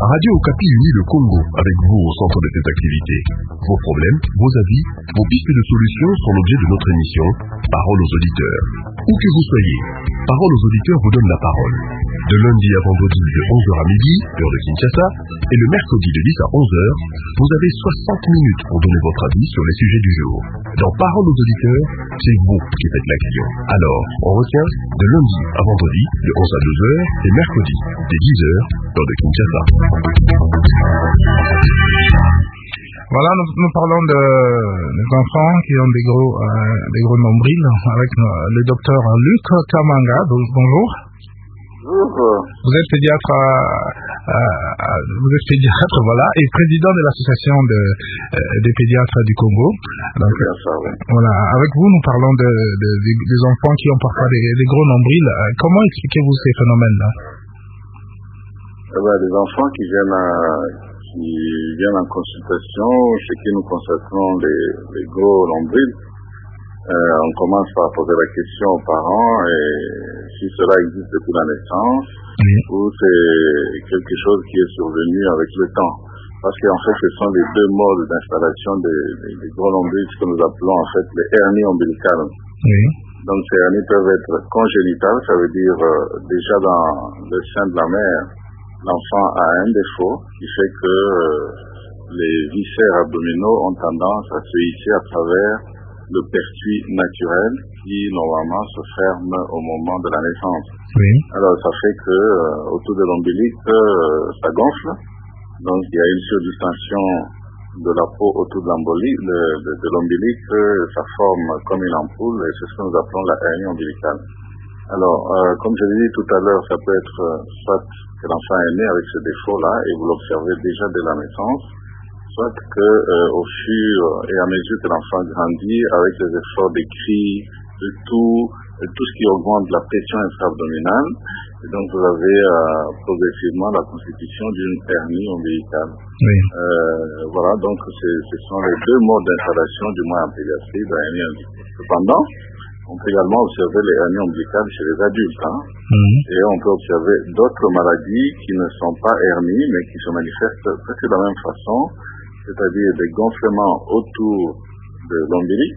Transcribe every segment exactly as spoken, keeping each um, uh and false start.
Radio Okapi unit le Congo avec vous au centre de cette activité. Vos problèmes, vos avis, vos pistes de solutions sont l'objet de notre émission Parole aux auditeurs. Où que vous soyez, Parole aux auditeurs vous donne la parole. De lundi à vendredi de onze heures à midi, heure de Kinshasa, et le mercredi de dix à onze heures, vous avez soixante minutes pour donner votre avis sur les sujets du jour. Dans Parole aux auditeurs, c'est vous qui faites l'action. Alors, on retient de lundi à vendredi de onze à douze heures et mercredi dès dix heures, heure de Kinshasa. Voilà, nous, nous parlons de, des enfants qui ont des gros, euh, des gros nombrils avec euh, le docteur Luc Kamanga. Bonjour. Bonjour. Vous êtes pédiatre, euh, euh, vous êtes pédiatre, voilà, et président de l'association de, euh, des pédiatres du Congo. Donc, ça, oui. Voilà, avec vous, nous parlons de, de, de, des enfants qui ont parfois des, des gros nombrils. Comment expliquez-vous ces phénomènes-là? Eh ben, les enfants qui viennent à, qui viennent en consultation, chez qui nous constatons les, les gros nombrils, euh, on commence par poser la question aux parents et si cela existe depuis la naissance, oui, ou c'est quelque chose qui est survenu avec le temps. Parce qu'en fait, ce sont les deux modes d'installation des, des, des gros nombrils, ce que nous appelons en fait les hernies ombilicales. Oui. Donc ces hernies peuvent être congénitales, ça veut dire euh, déjà dans le sein de la mère, l'enfant a un défaut qui fait que euh, les viscères abdominaux ont tendance à se hisser à travers le pertuis naturel qui normalement se ferme au moment de la naissance. Oui. Alors ça fait que euh, autour de l'ombilic, euh, ça gonfle. Donc il y a une surdistension de la peau autour de l'ombilic, de, de, de l'ombilic, euh, ça forme comme une ampoule et c'est ce que nous appelons la hernie ombilicale. Alors, euh, comme je l'ai dit tout à l'heure, ça peut être euh, soit que l'enfant est né avec ce défaut-là et vous l'observez déjà dès la naissance, soit que euh, au fur et à mesure que l'enfant grandit, avec les efforts des cris, de tout, de tout ce qui augmente la pression intra-abdominale, et donc vous avez euh, progressivement la constitution d'une hernie ombilicale. Oui. Euh, voilà, donc ce sont les deux modes d'installation, du moins en pédiatrie, de la hernie ombilicale. Cependant, on peut également observer les hernies ombilicales chez les adultes, hein, mmh. et on peut observer d'autres maladies qui ne sont pas hernies, mais qui se manifestent presque de la même façon, c'est-à-dire des gonflements autour de l'ombilic.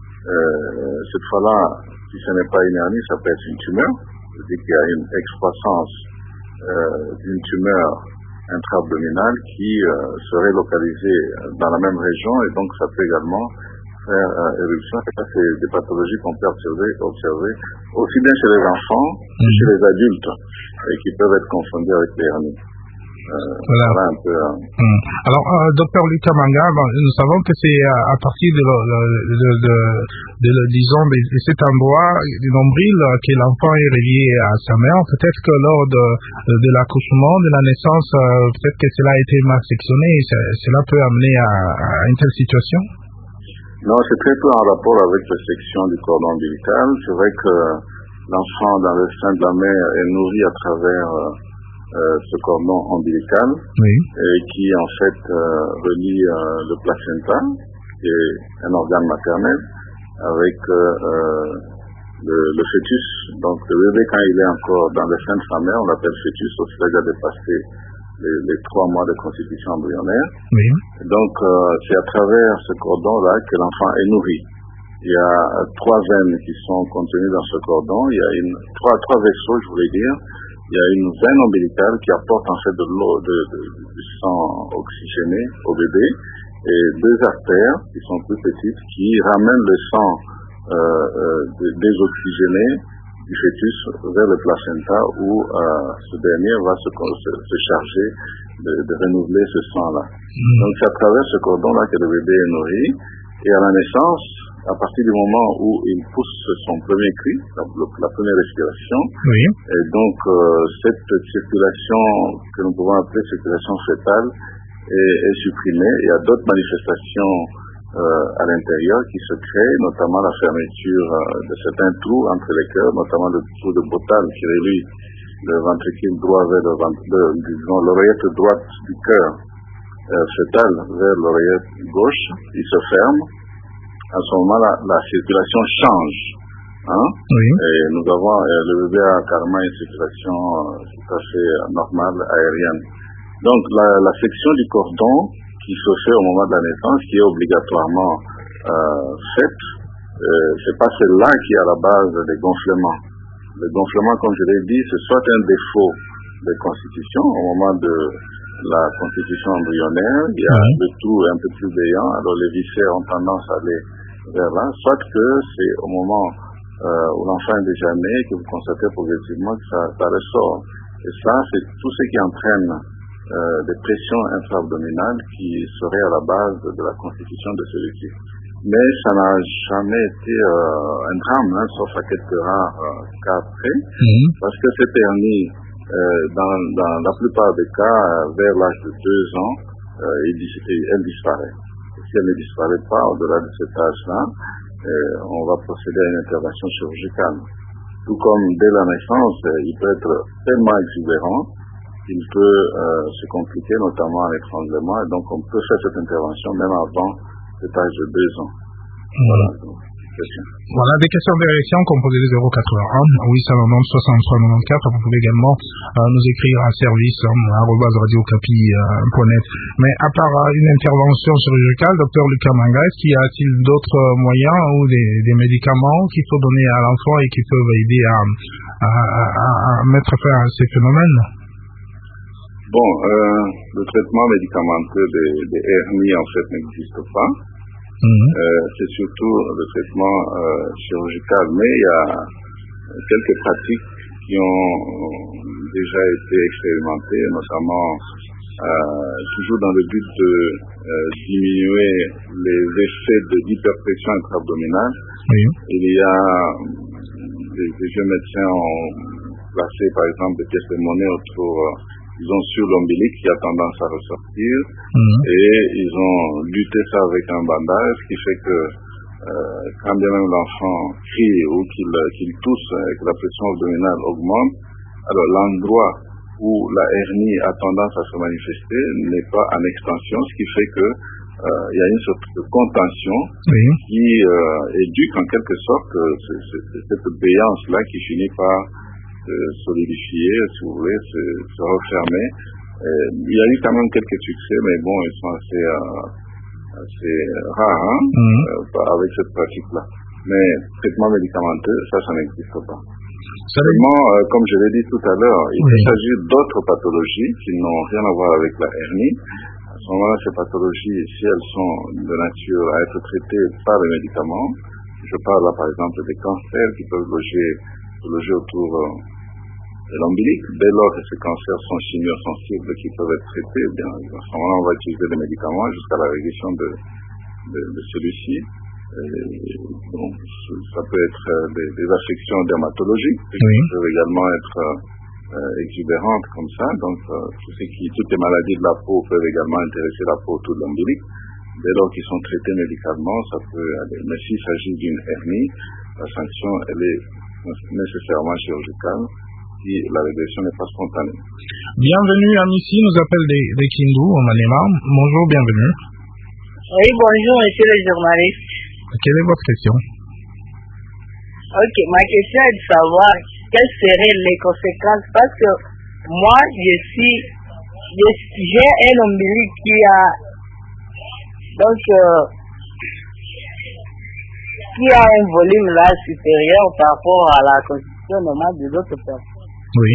Euh, cette fois-là, si ce n'est pas une hernie, ça peut être une tumeur, c'est-à-dire qu'il y a une excroissance euh, d'une tumeur intra-abdominale qui euh, serait localisée dans la même région, et donc ça peut également faire euh, éruption. Et ça, c'est des pathologies qu'on peut observer, observer aussi bien chez les enfants que mmh. chez les adultes, et qui peuvent être confondus avec les hernies. Euh, voilà. voilà un peu. Euh... Mmh. Alors, euh, docteur Luc Kamanga, bon, nous savons que c'est à, à partir de, de, de, de, de, de disons, de, de cet endroit du nombril que l'enfant est relié à sa mère. Peut-être que lors de, de l'accouchement, de la naissance, euh, peut-être que cela a été mal sectionné. Ça, cela peut amener à, à une telle situation. Non, c'est très peu en rapport avec la section du cordon ombilical. C'est vrai que l'enfant dans le sein de la mère est nourri à travers euh, Euh, ce cordon ombilical, oui, et qui en fait euh, relie euh, le placenta, qui est un organe maternel, avec euh, euh, le, le fœtus. Donc le bébé, quand il est encore dans le sein de sa mère, on l'appelle fœtus, sauf qu'il a déjà dépassé les, les trois mois de constitution embryonnaire. Oui. Donc euh, c'est à travers ce cordon-là que l'enfant est nourri. Il y a trois veines qui sont contenues dans ce cordon. Il y a une, trois, trois vaisseaux, je voulais dire. Il y a une veine ombilicale qui apporte en fait de l'eau, de, de, du sang oxygéné au bébé, et deux artères qui sont plus petites qui ramènent le sang euh, euh, désoxygéné du fœtus vers le placenta où euh, ce dernier va se, se, se charger de, de renouveler ce sang-là. Mmh. Donc c'est à travers ce cordon-là que le bébé est nourri, et à la naissance, à partir du moment où il pousse son premier cri, la, la première respiration, oui, et donc euh, cette circulation que nous pouvons appeler circulation fœtale est, est supprimée. Il y a d'autres manifestations euh, à l'intérieur qui se créent, notamment la fermeture euh, de certains trous entre les cœurs, notamment le trou de Bottal qui relie le ventricule droit vers le ventre, de, disons, l'oreillette droite du cœur euh, fœtal vers l'oreillette gauche, il se ferme. À ce moment-là, la circulation change. Hein? Oui. Et nous avons, euh, le bébé a carrément une circulation euh, tout à fait normale, aérienne. Donc la, la section du cordon qui se fait au moment de la naissance, qui est obligatoirement euh, faite, euh, c'est pas celle-là qui est à la base des gonflements. Le gonflement, comme je l'ai dit, c'est soit un défaut de constitution au moment de la constitution embryonnaire, il y a oui. le tout un peu plus béant, alors les viscères ont tendance à aller vers là, soit que c'est au moment euh, où l'enfant est déjà né que vous constatez progressivement que ça, ça ressort. Et ça, c'est tout ce qui entraîne euh, des pressions intra-abdominales qui seraient à la base de, de la constitution de celui-ci. Mais ça n'a jamais été euh, un drame, hein, sauf à quelques rares euh, cas près, mmh. parce que cette hernie, euh, dans, dans la plupart des cas, euh, vers l'âge de deux ans, euh, elle, elle disparaît. Et si elle ne disparaît pas au-delà de cet âge-là, euh, on va procéder à une intervention chirurgicale. Tout comme dès la naissance, euh, il peut être tellement exubérant qu'il peut euh, se compliquer, notamment à l'étranglement, et donc on peut faire cette intervention même avant cet âge de deux ans. Voilà. Voilà, des questions de réaction, composées de zéro quatre-vingt-un, huit cent quatre-vingt-onze, soixante-trois quatre-vingt-quatorze. Vous pouvez également euh, nous écrire à service euh, arobase radio okapi point net. Mais à part euh, une intervention chirurgicale, docteur Lucas Manga, est-ce qu'il y a-t-il d'autres moyens ou des, des médicaments qu'il faut donner à l'enfant et qui peuvent aider à, à, à, à mettre fin à ces phénomènes? Bon, euh, le traitement médicamenteux des, des hernies, en fait, n'existe pas. Mmh. Euh, c'est surtout le traitement euh, chirurgical. Mais il y a quelques pratiques qui ont déjà été expérimentées, notamment euh, toujours dans le but de euh, diminuer les effets de l'hyperpression intra-abdominale. Oui. Il y a des, des jeunes médecins ont placé, par exemple, des pièces de monnaie autour... Euh, Ils ont sur l'ombilic qui a tendance à ressortir mmh. et ils ont lutté ça avec un bandage, ce qui fait que euh, quand bien même l'enfant crie ou qu'il, qu'il tousse et que la pression abdominale augmente, alors l'endroit où la hernie a tendance à se manifester n'est pas en extension, ce qui fait que euh, il y a une sorte de contention oui. qui euh, éduque en quelque sorte c'est, c'est, c'est cette béance-là qui finit par solidifier, si vous voulez, se, se refermer. Euh, il y a eu quand même quelques succès, mais bon, ils sont assez, euh, assez rares hein, mmh. euh, avec cette pratique-là. Mais traitement médicamenteux, ça, ça n'existe pas. Seulement, euh, comme je l'ai dit tout à l'heure, il oui. peut s'agir d'autres pathologies qui n'ont rien à voir avec la hernie. À ce moment-là, ces pathologies, si elles sont de nature à être traitées par les médicaments, je parle là par exemple des cancers qui peuvent loger, loger autour euh, de l'ombilic. Dès lors que ces cancers sont chimiosensibles qui peuvent être traités, eh bien, à ce moment-là, on va utiliser des médicaments jusqu'à la régression de, de, de celui-ci. Et donc, ça peut être des, des affections dermatologiques, oui. qui peuvent également être euh, exubérantes comme ça. Donc, euh, tout ce qui, toutes les maladies de la peau peuvent également intéresser la peau autour de l'ombilic. Dès lors qu'ils sont traités médicalement, ça peut aller. Mais s'il s'agit d'une hernie, la sanction, elle est nécessairement chirurgicale si la régression n'est pas spontanée. Bienvenue à Missy, nous appelle des, des Kindu, au Manema. Bonjour, bienvenue. Oui, bonjour, monsieur le journaliste. Quelle est votre question? Ok, ma question est de savoir quelles seraient les conséquences, parce que moi, je suis, je, j'ai un ombilic qui a, donc, euh, qui a un volume là supérieur par rapport à la constitution normale des autres personnes. Oui.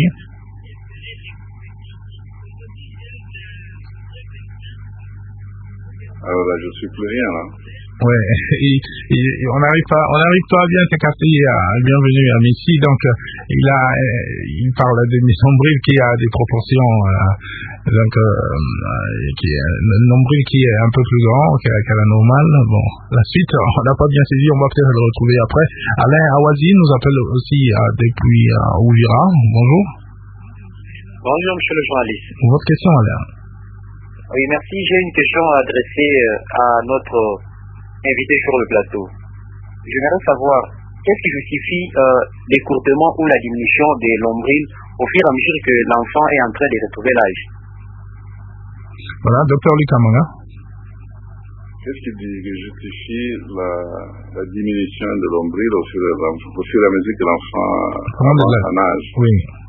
Alors là, je suis plus rien, là. Ouais, et, et, et on n'arrive pas, on n'arrive pas à bien se casser. Bienvenue à Missy. Donc, il a, il parle de nombril qui a des proportions, euh, donc, euh, qui est un nombril qui est un peu plus grand qu'à, qu'à la normale. Bon, la suite, on n'a pas bien saisi, on va peut-être le retrouver après. Alain Awazi nous appelle aussi euh, depuis euh, Ouvira. Bonjour. Bonjour, monsieur le journaliste. Votre question, Alain. Oui, merci. J'ai une question à adresser à notre invité sur le plateau. J'aimerais savoir qu'est-ce qui justifie euh, l'écourtement ou la diminution des lombrils au fur et à mesure que l'enfant est en train de retrouver l'âge. Voilà, docteur Lucas Manga. Qu'est-ce qui justifie la, la diminution de lombril au fur et à, au fur et à mesure que l'enfant avance en âge? Oui.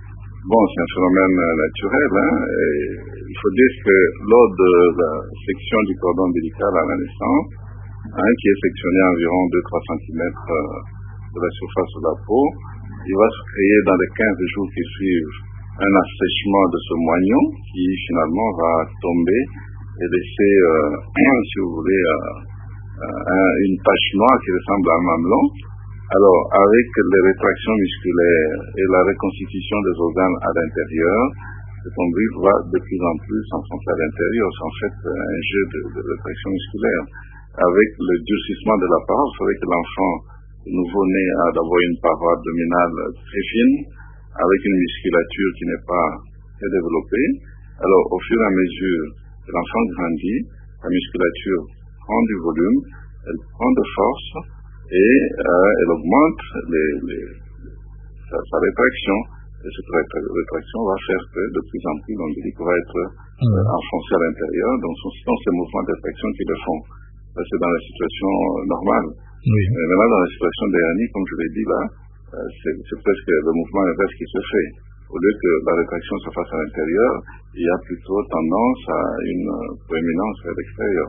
Bon, c'est un phénomène naturel. Hein, et il faut dire que lors de la section du cordon ombilical à la naissance, hein, qui est sectionné à environ deux à trois centimètres de la surface de la peau, il va se créer dans les quinze jours qui suivent un assèchement de ce moignon qui finalement va tomber et laisser, euh, si vous voulez, euh, euh, une tache noire qui ressemble à un mamelon. Alors, avec les rétractions musculaires et la reconstitution des organes à l'intérieur, le nombril va de plus en plus s'enfoncer à l'intérieur. C'est en fait un jeu de, de rétraction musculaire. Avec le durcissement de la paroi, vous savez que l'enfant nouveau-né a d'abord une paroi abdominale très fine, avec une musculature qui n'est pas très développée. Alors, au fur et à mesure que l'enfant grandit, la musculature prend du volume, elle prend de force et euh, elle augmente les, les, sa, sa rétraction. Et cette rétraction va faire que de plus en plus l'ombilic va être euh, enfoncé à l'intérieur. Donc, ce sont ces mouvements de rétraction qui le font. Ça, c'est dans la situation normale. Oui. Mais maintenant, dans la situation d'hernie, comme je l'ai dit là, c'est, c'est presque le mouvement inverse qui se fait. Au lieu que la rétraction se fasse à l'intérieur, il y a plutôt tendance à une prééminence à l'extérieur.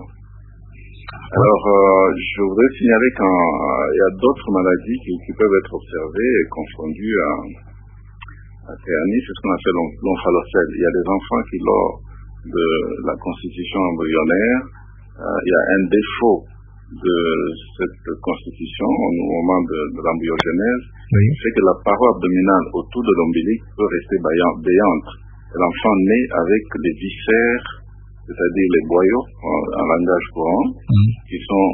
Alors, euh, je voudrais signaler qu'il euh, y a d'autres maladies qui, qui peuvent être observées et confondues à, à hernie, c'est ce qu'on appelle l'omphalocèle. Il y a des enfants qui, lors de la constitution embryonnaire, euh, il y a un défaut de cette constitution au moment de, de l'embryogenèse, oui. C'est que la paroi abdominale autour de l'ombilic peut rester béante. Et l'enfant naît avec les viscères, c'est-à-dire les boyaux, en, en langage courant, oui. Qui sont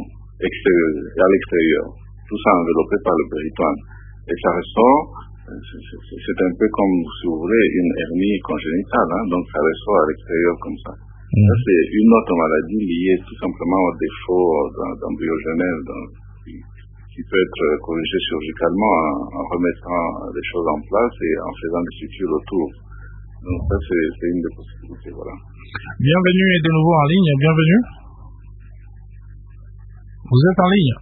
à l'extérieur. Tout ça enveloppé par le péritoine. Et ça ressort, c'est, c'est, c'est un peu comme, si vous voulez, une hernie congénitale, hein, donc ça ressort à l'extérieur comme ça. Mmh. Ça, c'est une autre maladie liée tout simplement au défaut d'embryogenèse qui, qui peut être corrigé chirurgicalement en, en remettant les choses en place et en faisant des sutures autour. Donc ça, c'est, c'est une des possibilités, voilà. Bienvenue et de nouveau en ligne, bienvenue. Vous êtes en ligne.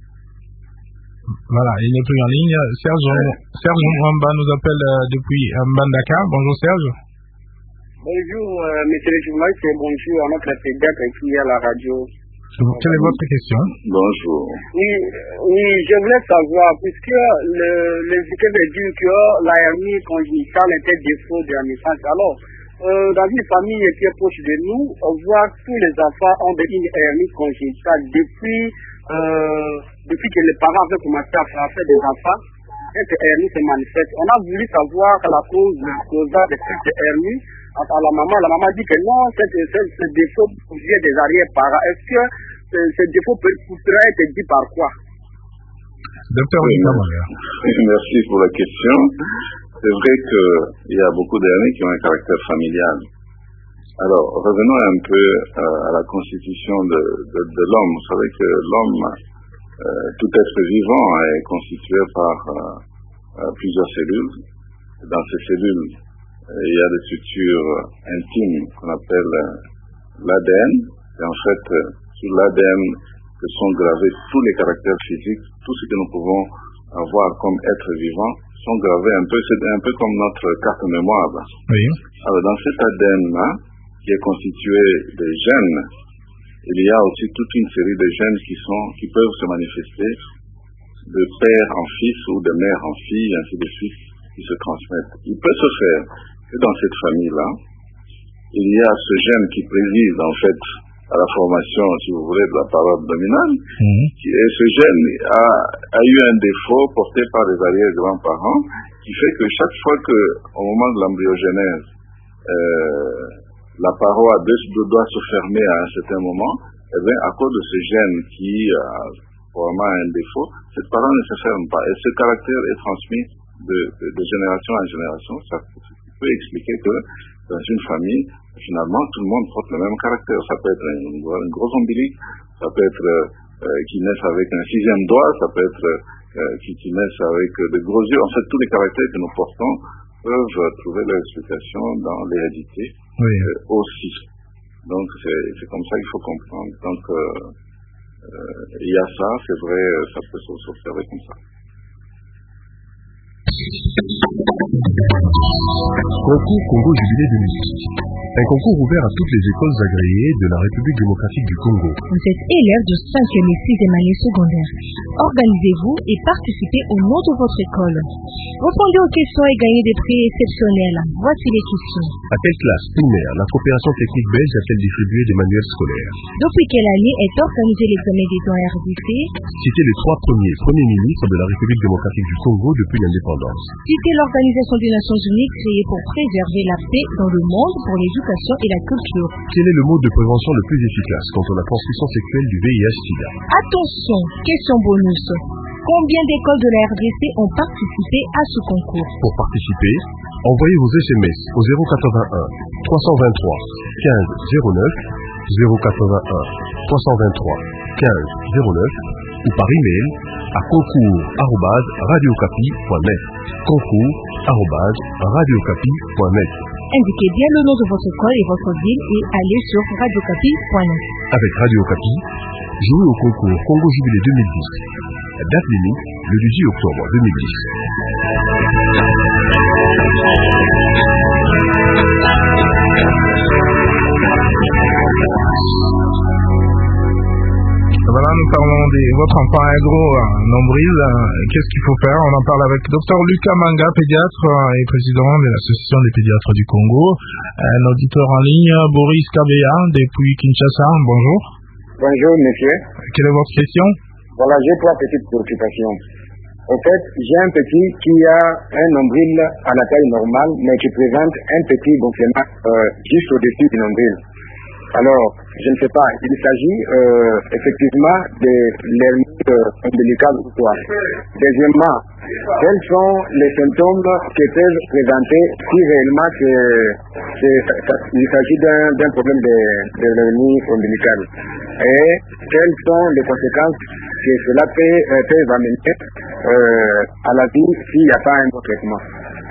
Voilà, il n'est plus en ligne. Serge, ouais. Serge Mwamba nous appelle euh, depuis Mbandaka. Bonjour Serge. Bonjour, euh, monsieur le journaliste, et bonjour à notre pédiatre qui est à la radio. Quelle est votre question? Bonjour. Oui, oui, je voulais savoir, puisque le, les équipes disent que la hernie congénitale était défaut de la naissance. Alors, euh, dans une famille qui est proche de nous, on voit que tous les enfants ont une hernie congénitale depuis, euh, depuis que les parents avaient commencé à faire des enfants. Cette hernie se manifeste. On a voulu savoir la cause, cause de cette hernie. À la maman, la maman dit que non, ce défaut vient des arrière-parents. Est-ce que ce, ce défaut peut, pourrait être dit par quoi? Docteur oui, merci pour la question. C'est vrai qu'il y a beaucoup d'hernies qui ont un caractère familial. Alors, revenons un peu euh, à la constitution de, de, de l'homme. Vous savez que l'homme, euh, tout être vivant, est constitué par euh, euh, plusieurs cellules. Dans ces cellules, il y a des structures intimes qu'on appelle l'A D N. Et en fait, sur l'A D N que sont gravés tous les caractères physiques, tout ce que nous pouvons avoir comme être vivant, sont gravés un peu, c'est un peu comme notre carte mémoire. Oui. Alors, dans cet A D N-là, qui est constitué des gènes, il y a aussi toute une série de gènes qui sont, qui peuvent se manifester de père en fils ou de mère en fille, ainsi de suite, qui se transmettent. Il peut se faire que dans cette famille-là, il y a ce gène qui préside en fait à la formation, si vous voulez, de la paroi abdominale, mmh. Et ce gène a, a eu un défaut porté par les arrière-grands-parents qui fait que chaque fois que, au moment de l'embryogenèse, euh, la paroi doit se fermer à un certain moment, eh bien, à cause de ce gène qui a probablement un défaut, cette paroi ne se ferme pas. Et ce caractère est transmis de, de, de génération en génération. Ça peut expliquer que dans une famille, finalement, tout le monde porte le même caractère. Ça peut être un, un gros ombilic, ça peut être euh, qui naissent avec un sixième doigt, ça peut être euh, qui, qui naissent avec de gros yeux. En fait, tous les caractères que nous portons peuvent trouver leur explication dans l'hérédité, oui. euh, aussi. Donc, c'est, c'est comme ça qu'il faut comprendre. Donc, euh, euh, il y a ça, c'est vrai, ça peut s'observer comme ça. Concours Congo Jubilé de musique. Un concours ouvert à toutes les écoles agréées de la République démocratique du Congo. Vous êtes élève de cinquième et sixième année secondaire. Organisez-vous et participez au nom de votre école. Répondez aux questions et gagnez des prix exceptionnels. Voici les questions. À quelle classe primaire la coopération technique belge a-t-elle distribué des manuels scolaires? Depuis quelle année est organisé l'examen des dons R D C? Citez les trois premiers premiers ministres de la République démocratique du Congo depuis l'indépendance. Citez l'Organisation des Nations Unies créée pour préserver la paix dans le monde pour l'éducation et la culture. Quel est le mode de prévention le plus efficace contre la transmission sexuelle du V I H SIDA? Attention, question bonus. Combien d'écoles de la R D C ont participé à ce concours? Pour participer, envoyez vos S M S au zéro quatre-vingt-un trois cent vingt-trois quinze zéro neuf, zéro quatre-vingt-un trois cent vingt-trois quinze zéro neuf ou par email à concours arobase radiocapi point net. concours arobase radiocapi point net. Indiquez bien le nom de votre école et votre ville et allez sur radiocapi point net. Avec Radio Capi, jouez au concours Congo Jubilé deux mille dix. Date limite, le dix-huit octobre deux mille dix. Voilà, nous parlons de votre enfant a un gros un nombril. Qu'est-ce qu'il faut faire? On en parle avec docteur Lucas Manga, pédiatre et président de l'Association des pédiatres du Congo. Un auditeur en ligne, Boris Kabeya, depuis Kinshasa. Bonjour. Bonjour, monsieur. Quelle est votre question? Voilà, j'ai trois petites préoccupations. En fait, j'ai un petit qui a un nombril à la taille normale, mais qui présente un petit gonflement euh, juste au-dessus du nombril. Alors, je ne sais pas, il s'agit euh, effectivement de l'hernie euh, ombilicale ou quoi. Deuxièmement, quels sont les symptômes qui peuvent présenter si réellement c'est, c'est, il s'agit d'un, d'un problème de, de l'hernie ombilicale? Et quelles sont les conséquences que cela peut, euh, peut amener euh, à la vie s'il n'y a pas un bon traitement?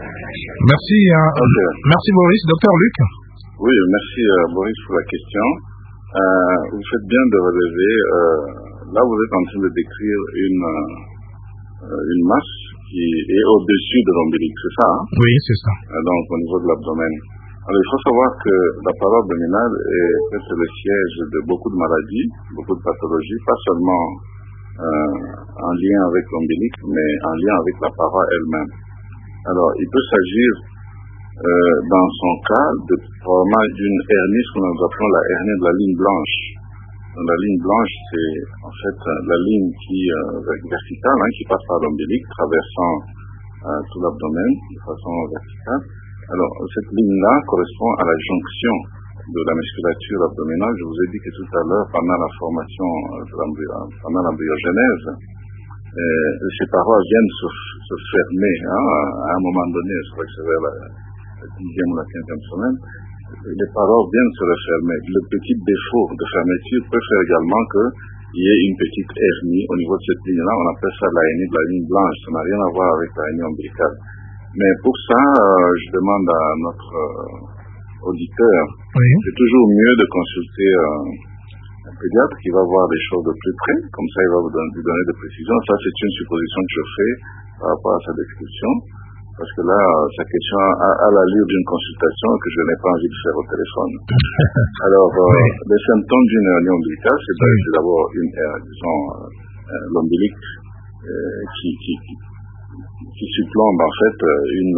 Merci, hein, okay. Merci Boris. Docteur Luc? Oui, merci euh, Boris pour la question. Euh, vous faites bien de relever, euh, là vous êtes en train de décrire une, euh, une masse qui est au-dessus de l'ombilic, c'est ça hein? Oui, c'est ça. Euh, donc au niveau de l'abdomen. Alors il faut savoir que la paroi abdominale est peut-être le siège de beaucoup de maladies, beaucoup de pathologies, pas seulement euh, en lien avec l'ombilic, mais en lien avec la paroi elle-même. Alors il peut s'agir Euh, dans son cas, de vraiment d'une hernie, ce que nous appelons la hernie de la ligne blanche. Donc, la ligne blanche, c'est en fait la ligne qui euh, verticale, hein, qui passe par l'ombilic, traversant euh, tout l'abdomen de façon verticale. Alors, cette ligne-là correspond à la jonction de la musculature abdominale. Je vous ai dit que tout à l'heure, pendant la formation, de l'embryo, pendant l'embryogenèse, euh, ces parois viennent se, se fermer hein, à un moment donné, je crois que c'est vers la la dixième ou la quinzième semaine, les parois viennent se refermer. Le petit défaut de fermeture peut faire également qu'il y ait une petite hernie au niveau de cette ligne-là. On appelle ça la hernie de la ligne blanche. Ça n'a rien à voir avec la hernie ombilicale. Mais pour ça, euh, je demande à notre euh, auditeur, oui. C'est toujours mieux de consulter euh, un pédiatre qui va voir les choses de plus près. Comme ça, il va vous donner, vous donner des précisions. Ça, c'est une supposition que je fais par rapport à sa description. Parce que là, sa question a, a l'allure d'une consultation que je n'ai pas envie de faire au téléphone. Alors, euh, oui. Les symptômes d'une hernie ombilicale, c'est, oui. c'est d'abord une, euh, disons, euh, l'ombilic euh, qui, qui, qui, qui surplombe en fait une,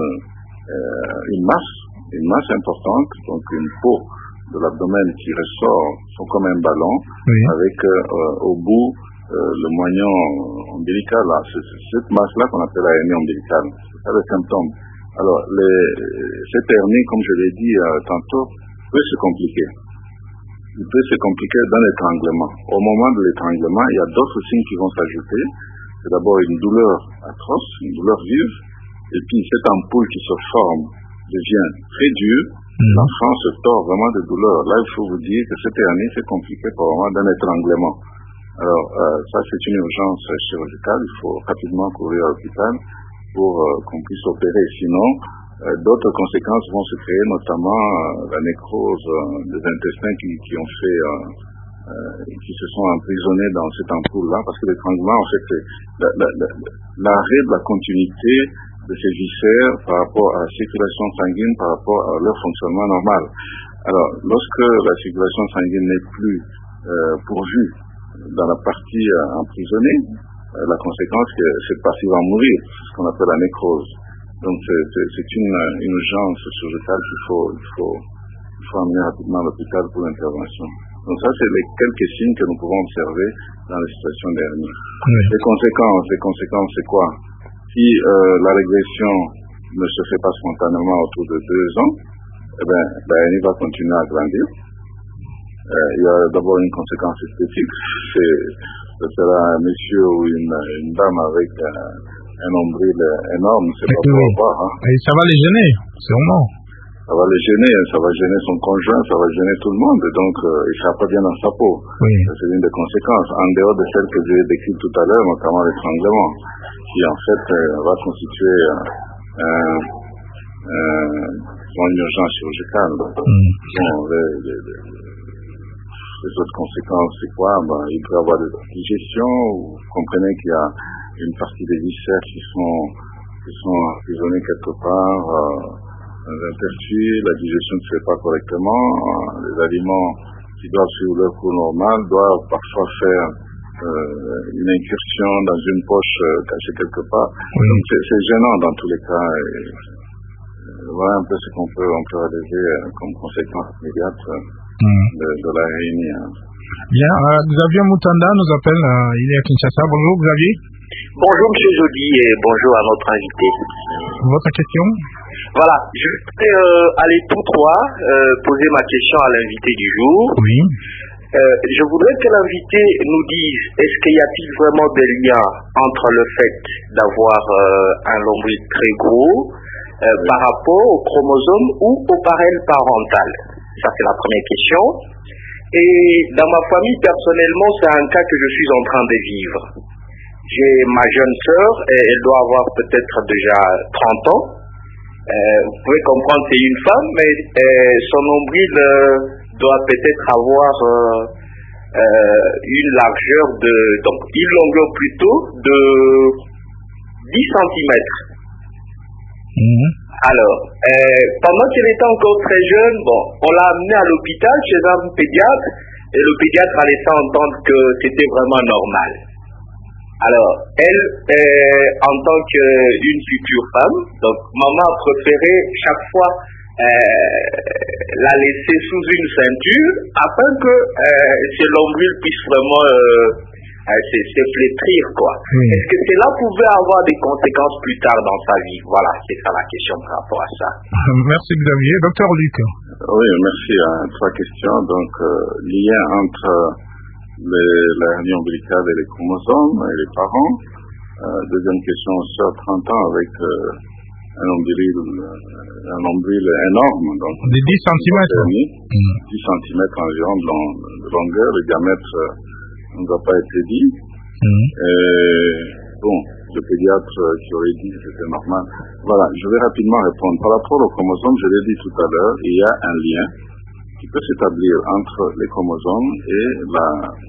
euh, une masse, une masse importante, donc une peau de l'abdomen qui ressort, sont comme un ballon, oui. avec euh, au bout Euh, le moignon ombilical, là, c'est, c'est cette masse-là qu'on appelle la hernie ombilicale. C'est ça le symptôme. Alors, les, cette hernie, comme je l'ai dit euh, tantôt, peut se compliquer. Il peut se compliquer dans l'étranglement. Au moment de l'étranglement, il y a d'autres signes qui vont s'ajouter. C'est d'abord une douleur atroce, une douleur vive, et puis cette ampoule qui se forme devient très dure. Mmh. L'enfant se tord vraiment de douleur. Là, il faut vous dire que cette hernie s'est compliquée par moment d'un étranglement. Alors, euh, ça, c'est une urgence chirurgicale. Il faut rapidement courir à l'hôpital pour euh, qu'on puisse opérer. Sinon, euh, d'autres conséquences vont se créer, notamment euh, la nécrose euh, des intestins qui, qui ont fait, euh, euh, qui se sont emprisonnés dans cette ampoule-là, parce que l'étranglement, en fait, c'est la, la, la, l'arrêt de la continuité de ces viscères par rapport à la circulation sanguine, par rapport à leur fonctionnement normal. Alors, lorsque la circulation sanguine n'est plus euh, pourvue dans la partie euh, emprisonnée, euh, la conséquence, c'est que cette partie va mourir, c'est ce qu'on appelle la nécrose. Donc, c'est, c'est, c'est une, une urgence chirurgicale qu'il faut, il faut, il faut amener rapidement à l'hôpital pour l'intervention. Donc ça, c'est les quelques signes que nous pouvons observer dans les situations d'hernie. Oui. Les conséquences, les conséquences, c'est quoi? Si euh, la régression ne se fait pas spontanément autour de deux ans, eh bien, la hernie va continuer à grandir. Euh, il y a d'abord une conséquence esthétique. C'est, ce sera un monsieur ou une, une dame avec un, un nombril énorme, c'est pas pour voir. Hein. Et ça va les gêner, sûrement. Ça va les gêner, ça va gêner son conjoint, ça va gêner tout le monde, donc euh, il ne sera pas bien dans sa peau. Oui. C'est une des conséquences, en dehors de celles que j'ai décrites tout à l'heure, notamment l'étranglement, qui en fait euh, va constituer euh, un, un, une urgence chirurgicale. Mm. Bon, les, les, les, les autres conséquences, c'est quoi? Ben, il peut y avoir des digestions, vous comprenez qu'il y a une partie des viscères qui sont, qui sont emprisonnés quelque part. Euh, dans un perçu, la digestion ne se fait pas correctement, les aliments qui doivent suivre leur cours normal doivent parfois faire euh, une incursion dans une poche euh, cachée quelque part. Oui. Donc c'est, c'est gênant dans tous les cas. Et, euh, voilà un peu ce qu'on peut, on peut relever euh, comme conséquence immédiate euh, mm. de, de la hernie. Hein. Bien, euh, Xavier Moutanda nous appelle, euh, il est à Kinshasa. Bonjour Xavier. Bonjour M. Jody et bonjour à notre invité. Votre question? Voilà, je vais euh, aller tout droit euh, poser ma question à l'invité du jour. Oui. Euh, je voudrais que l'invité nous dise, est-ce qu'il y a-t-il vraiment des liens entre le fait d'avoir euh, un nombril très gros euh, oui. par rapport au chromosome ou au parrain parental? Ça, c'est la première question. Et dans ma famille, personnellement, c'est un cas que je suis en train de vivre. J'ai ma jeune sœur, elle doit avoir peut-être déjà trente ans. Euh, vous pouvez comprendre, c'est une femme, mais euh, son nombril euh, doit peut-être avoir euh, euh, une largeur de, donc une longueur plutôt de dix centimètres. Mmh. Alors, euh, pendant qu'elle était encore très jeune, bon, on l'a amenée à l'hôpital chez un pédiatre, et le pédiatre a laissé entendre que c'était vraiment normal. Alors, elle, euh, en tant qu'une future femme, donc maman a préféré chaque fois euh, la laisser sous une ceinture afin que euh, ses nombrils puissent vraiment euh, euh, se, se flétrir, quoi. Oui. Est-ce que cela pouvait avoir des conséquences plus tard dans sa vie? Voilà, c'est ça la question par rapport à ça. Merci Xavier. Docteur Luc. Oui, merci. Hein. Trois questions. Donc, euh, lien entre Les, la hernie ombilicale et les chromosomes et les parents. Euh, deuxième question, sœur trente ans avec euh, un nombril, euh, un nombril énorme. Donc, de dix centimètres. Mmh. dix centimètres environ de, long, de longueur. Le diamètre euh, ne doit pas être dit. Mmh. Et, bon, le pédiatre euh, qui aurait dit que c'était normal. Voilà, je vais rapidement répondre. Par rapport aux chromosomes, je l'ai dit tout à l'heure, il y a un lien qui peut s'établir entre les chromosomes et la,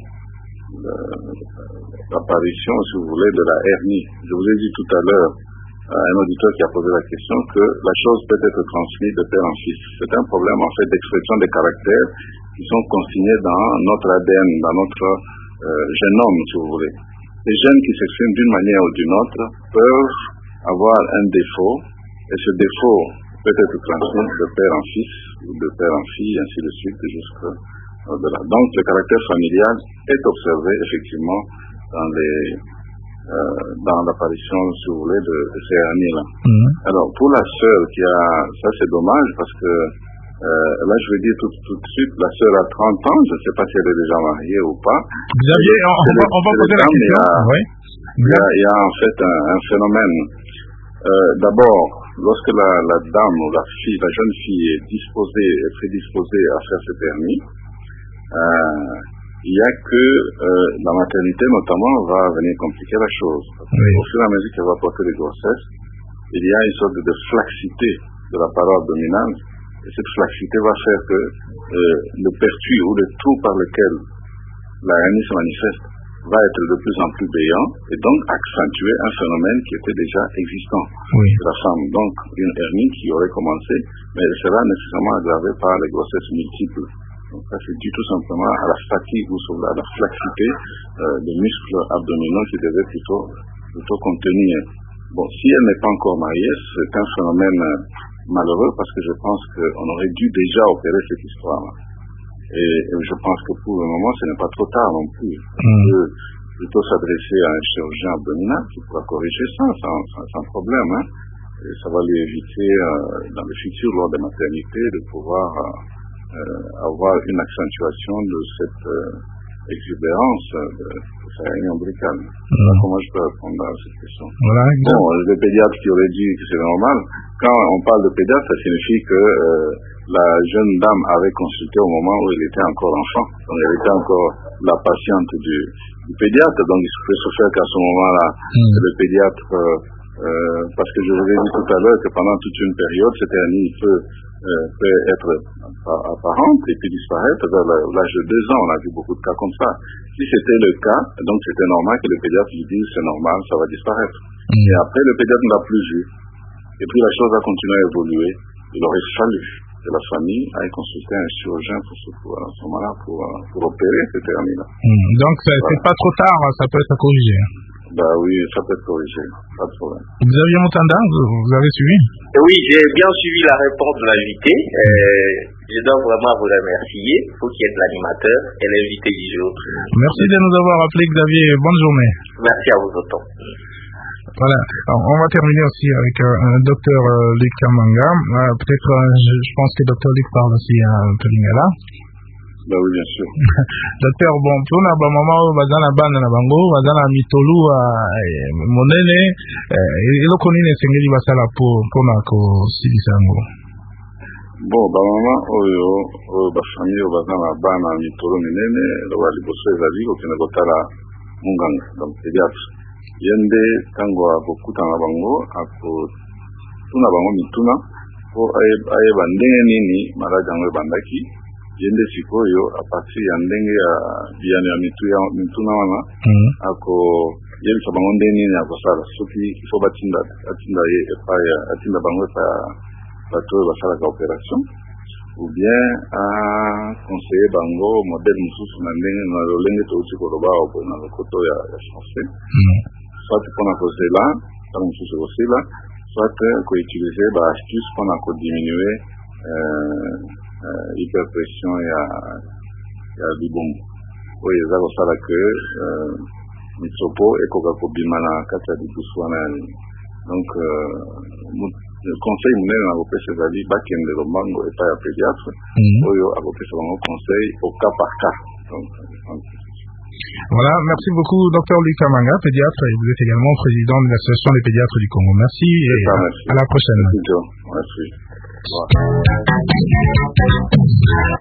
la, l'apparition, si vous voulez, de la hernie. Je vous ai dit tout à l'heure à un auditeur qui a posé la question que la chose peut être transmise de père en fils. C'est un problème en fait d'expression des caractères qui sont consignés dans notre A D N, dans notre euh, génome, si vous voulez. Les gènes qui s'expriment d'une manière ou d'une autre peuvent avoir un défaut, et ce défaut peut être transmis de père en fils, ou de père en fille, ainsi de suite, jusqu'au-delà. Donc, le caractère familial est observé, effectivement, dans les, euh, dans l'apparition, si vous voulez, de, de ces hernies-là. Mmh. Alors, pour la sœur qui a, ça c'est dommage, parce que, euh, là, je vais dire tout, tout de suite, la sœur a trente ans, je ne sais pas si elle est déjà mariée ou pas. Xavier, on, on, va, on va poser la question. Il y a, oui. il y a, il y a en fait un, un phénomène. Euh, d'abord, lorsque la, la dame ou la fille, la jeune fille est disposée, est prédisposée à faire ce permis, euh, il n'y a que euh, la maternité notamment va venir compliquer la chose. Parce oui. Au fur et à mesure qu'elle va porter les grossesses, il y a une sorte de flaccité de la paroi abdominale, et cette flaccité va faire que euh, le pertus ou le trou par lequel la hernie se manifeste va être de plus en plus payant et donc accentuer un phénomène qui était déjà existant oui. chez la femme. Donc une hernie qui aurait commencé, mais elle sera nécessairement aggravée par les grossesses multiples. Donc ça c'est dû tout simplement à la fatigue ou à la flaccité euh, des muscles abdominaux qui devaient plutôt, plutôt contenir. Bon, si elle n'est pas encore mariée, c'est un phénomène euh, malheureux parce que je pense qu'on aurait dû déjà opérer cette histoire-là. Et, et je pense que pour le moment, ce n'est pas trop tard non plus. On mmh. peut plutôt s'adresser à un chirurgien abdominal qui pourra corriger ça sans, sans, sans problème. Hein. Et ça va lui éviter, euh, dans le futur, lors des maternités, de pouvoir euh, avoir une accentuation de cette euh, exubérance de, de sa hernie ombilicale. Mmh. Comment je peux répondre à cette question? Voilà, bon, le pédiatre qui aurait dit que c'est normal, quand on parle de pédiatre, ça signifie que euh, la jeune dame avait consulté au moment où elle était encore enfant. Donc elle était encore la patiente du, du pédiatre. Donc il peut se faire qu'à ce moment-là, mmh. le pédiatre, euh, euh, parce que je vous ai dit tout à l'heure que pendant toute une période, cette hernie peut, euh, peut être apparente et puis disparaître. Vers l'âge de deux ans, on a vu beaucoup de cas comme ça. Si c'était le cas, donc c'était normal que le pédiatre lui dise c'est normal, ça va disparaître. Mmh. Et après, le pédiatre ne l'a plus vu. Et puis la chose a continué à évoluer. Il aurait fallu que la famille aille consulter un chirurgien pour ce, pour, à ce moment-là pour, pour opérer cette hernie-là. Mmh. Donc c'est voilà. Pas trop tard, ça peut être corrigé. Bah oui, ça peut être corrigé, pas de problème. Xavier Moutanda, vous, vous avez suivi? Oui, j'ai bien suivi la réponse de l'invité. Euh, je dois vraiment vous remercier, vous qui êtes l'animateur et l'invité du jour. Merci de nous avoir appelé, Xavier. Bonne journée. Merci à vous autant. Voilà. Alors, on va terminer aussi avec euh, un docteur euh, Luc Kamanga. Euh, peut-être, euh, je, je pense que docteur Luc parle aussi à un peu lingala. Bah oui, bien sûr. Docteur, bon, pour na ba mama bazana bana na bango, bazana mitolu a monene, eloko nini esengeli basala po pona ko silisa yango. Bon, ba mama oyo oyo ba famille bazana bana mitolu minene, lo liboso ezali okende kotala munganga, donc pédiatre. Yende tango akokutana bango ako tuna bango mituna po ayeba ndenge nini maladi yango ebandaki. Yende sikoyo a partir ya ndenge ya biyano ya mitu ya mituna wana mm. ako yebisa bango ndenge nini akosala soki ifo batinda atinda ye epai atinda bango epai bato oyo basalaka opération ou bien a conseiller bango modèle mosusu na ndenge na lolenge touti koloba na lokoto ya français mm. soit mpona kozela tala mosusu kosila soit koutilize ba astuce mpona kodiminuer euh, Uh, hyperpression ya ya libombo oyo eza kosala ke uh, mitsopo ekoka kobima na kati ya libusu wana yani donc uh, conseil monene na kopesa ezali bakende lombango epai ya pédiatre mm-hmm. oyo akopesa bango conseil au cas par cas donc, voilà, merci beaucoup docteur Luc Kamanga, pédiatre, et vous êtes également président de l'association des pédiatres du Congo. Merci et ça, à, merci. À la prochaine. Merci. Merci.